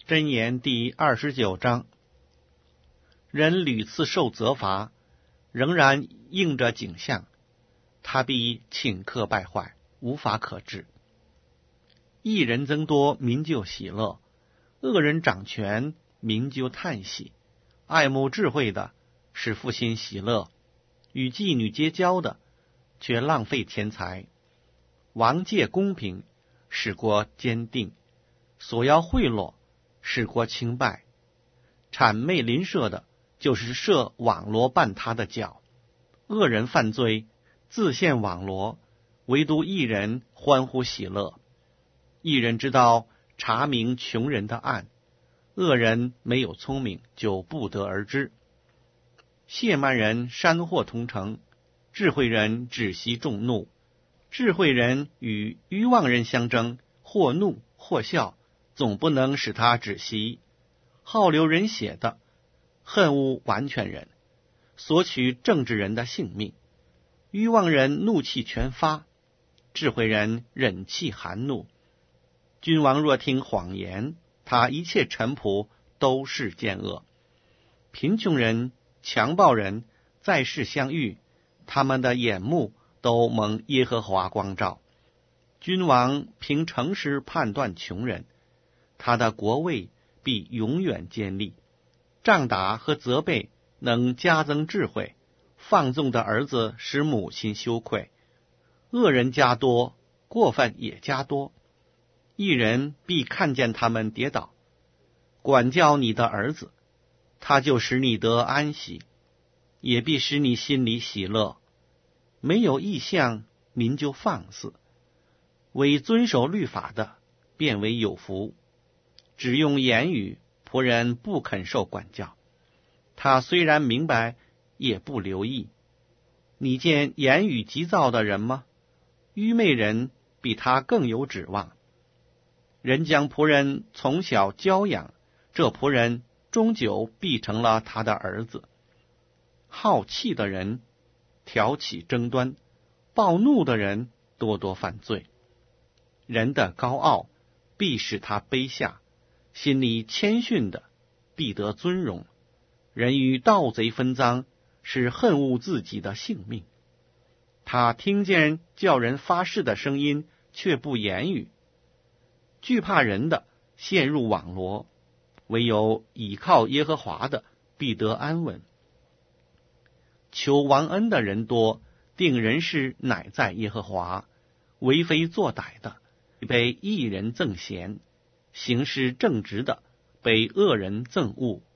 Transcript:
箴言第29章，人屡次受责罚，仍然应着景象，他必顷刻败坏，无法可治。义人增多，民就喜乐；恶人掌权，民就叹息。爱慕智慧的，使父亲喜乐；与妓女结交的，却浪费钱财。王借公平，使国坚定；索要贿赂，使国倾败。谄媚邻舍的，就是设网罗绊他的脚。恶人犯罪，自陷网罗，唯独义人欢呼喜乐。义人知道查明穷人的案，恶人没有聪明，就不得而知。亵慢人山祸同城，智慧人止息众怒。智慧人与愚妄人相争，或怒或笑，总不能使他止息。好流人血的，恨恶完全人，索取正直人的性命。愚妄人怒气全发，智慧人忍气含怒。君王若听谎言，他一切臣仆都是奸恶。贫穷人、强暴人在世相遇，他们的眼目都蒙耶和华光照。君王凭诚实判断穷人，他的国位必永远坚立。杖打和责备能加增智慧，放纵的儿子使母亲羞愧。恶人加多，过犯也加多。义人必看见他们跌倒。管教你的儿子，他就使你得安息，也必使你心里喜乐。没有异象，民就放肆；为遵守律法的，便为有福。只用言语，仆人不肯受管教。他虽然明白，也不留意。你见言语急躁的人吗？愚昧人比他更有指望。人将仆人从小教养，这仆人终究必成了他的儿子。好气的人挑起争端，暴怒的人多多犯罪。人的高傲必使他卑下，心里谦逊的必得尊荣。人与盗贼分赃，是恨恶自己的性命。他听见叫人发誓的声音，却不言语。惧怕人的陷入网罗，唯有倚靠耶和华的必得安稳。求王恩的人多，定人事乃在耶和华。为非作歹的被义人憎嫌，行事正直的被恶人憎恶。